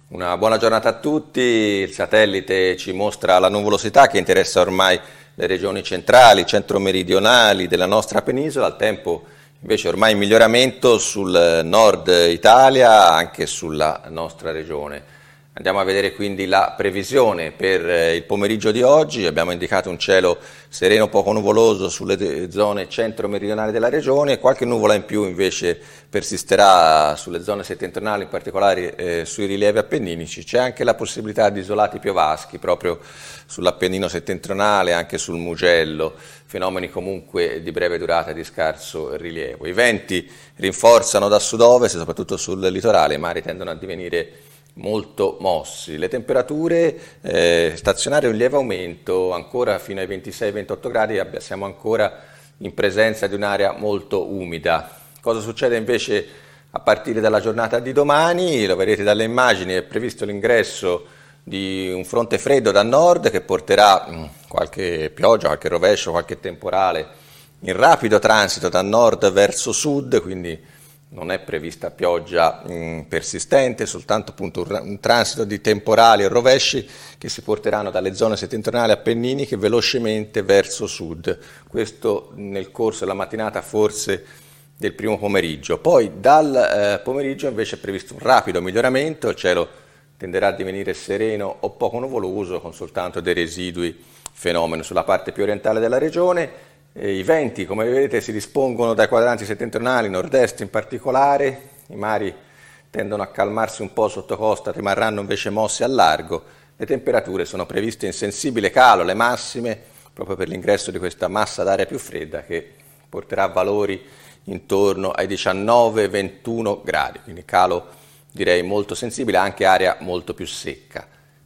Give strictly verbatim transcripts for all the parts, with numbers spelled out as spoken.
Una buona giornata a tutti. Il satellite ci mostra la nuvolosità che interessa ormai le regioni centrali, centro-meridionali della nostra penisola, al tempo invece ormai in miglioramento sul nord Italia, anche sulla nostra regione. Andiamo a vedere quindi la previsione per il pomeriggio di oggi. Abbiamo indicato un cielo sereno poco nuvoloso sulle zone centro-meridionali della regione, qualche nuvola in più invece persisterà sulle zone settentrionali, in particolare eh, sui rilievi appenninici. C'è anche la possibilità di isolati piovaschi proprio sull'Appennino settentrionale, anche sul Mugello, fenomeni comunque di breve durata e di scarso rilievo. I venti rinforzano da sud-ovest, soprattutto sul litorale, i mari tendono a divenire molto mossi. Le temperature eh, stazionarie un lieve aumento, ancora fino ai ventisei ventotto gradi, siamo ancora in presenza di un'area molto umida. Cosa succede invece a partire dalla giornata di domani? Lo vedete dalle immagini, è previsto l'ingresso di un fronte freddo da nord che porterà mh, qualche pioggia, qualche rovescio, qualche temporale in rapido transito da nord verso sud, quindi non è prevista pioggia mh, persistente, soltanto appunto un, un transito di temporali e rovesci che si porteranno dalle zone settentrionali appenniniche velocemente verso sud. Questo nel corso della mattinata forse del primo pomeriggio. Poi dal eh, pomeriggio invece è previsto un rapido miglioramento, il cielo tenderà a divenire sereno o poco nuvoloso con soltanto dei residui fenomeni sulla parte più orientale della regione. E i venti, come vedete, si dispongono dai quadranti settentrionali, nord-est in particolare, i mari tendono a calmarsi un po' sotto costa, rimarranno invece mossi al largo, le temperature sono previste in sensibile calo, le massime, proprio per l'ingresso di questa massa d'aria più fredda che porterà valori intorno ai diciannove ventuno gradi, quindi calo direi molto sensibile, anche aria molto più secca.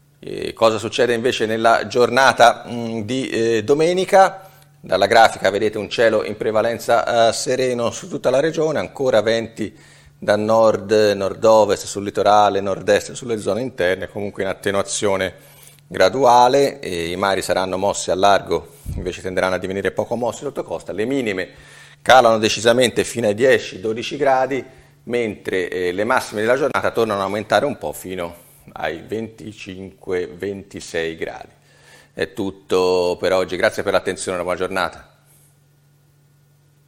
E cosa succede invece nella giornata mh, di eh, domenica? Dalla grafica vedete un cielo in prevalenza eh, sereno su tutta la regione, ancora venti da nord, nord-ovest, sul litorale, nord-est, sulle zone interne, comunque in attenuazione graduale, e i mari saranno mossi al largo, invece tenderanno a divenire poco mossi sotto costa, le minime calano decisamente fino ai dieci dodici gradi, mentre eh, le massime della giornata tornano ad aumentare un po' fino ai venticinque ventisei gradi. È tutto per oggi, grazie per l'attenzione, una buona giornata.